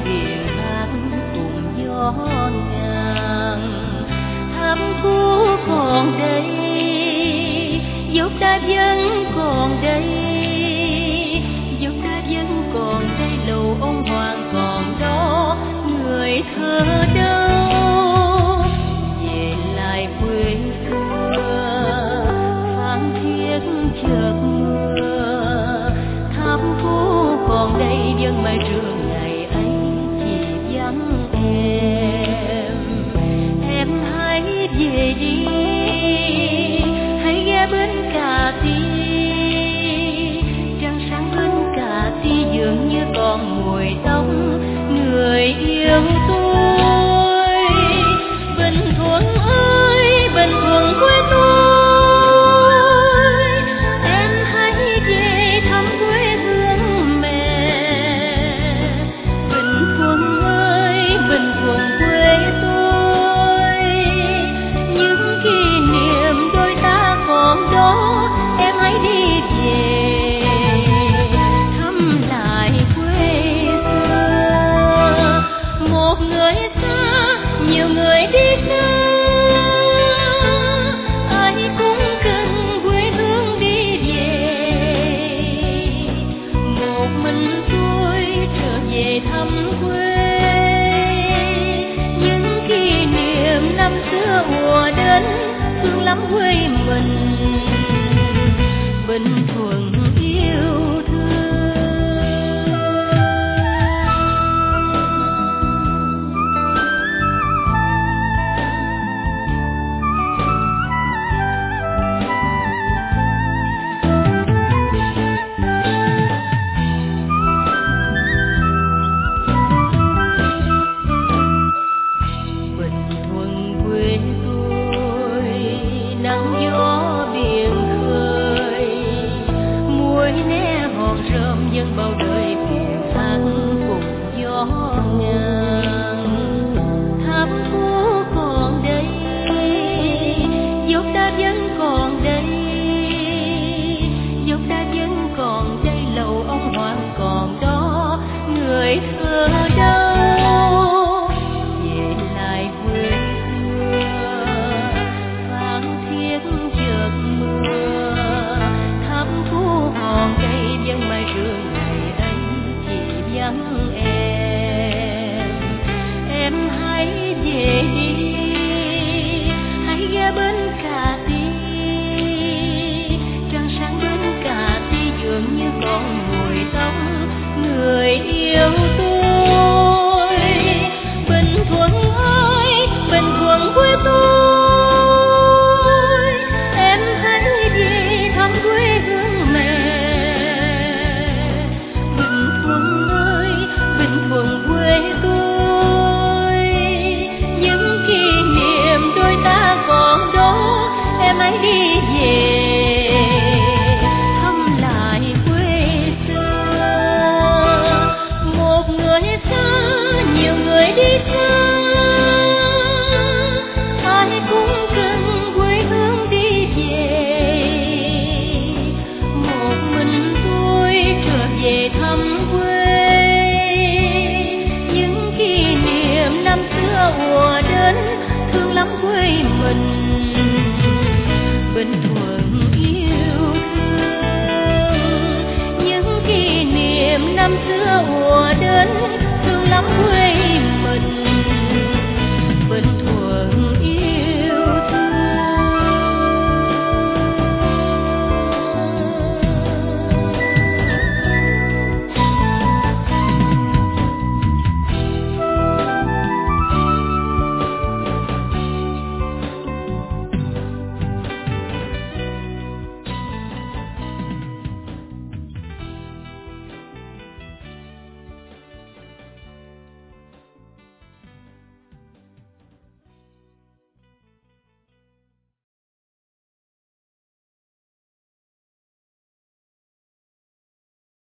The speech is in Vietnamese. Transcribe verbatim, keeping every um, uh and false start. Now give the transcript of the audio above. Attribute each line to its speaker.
Speaker 1: biển hát cùng gió ngàn. Thăm cũ còn đây, dốc đá vẫn còn đây, dốc đá vẫn còn đây, lầu ông Hoàng còn đó, người thơ đâu về lại quê xưa. Phan thiết chợt mưa, thăm cũ còn đây, vẫn mãi trường ngày ấy chỉ vắng em. Em hãy về đi, hãy ghé bến Cà Ti. Trăng sáng bến Cà Ti dường như còn mùi đông người yêu tôi. Bình Thuận ơi, Bình Thuận quê tôi, em hãy về thăm quê hương mẹ. Bình Thuận ơi, Bình Thuận quê tôi, những kỷ niệm đôi ta còn đó, em hãy đi về thăm lại quê xưa. Một người xa, nhiều người đi xa, ai cũng cần quê hương đi về. Một mình tôi trở về thăm quê, những kỷ niệm năm xưa ùa đến, thương lắm quê mình. Bình Thuận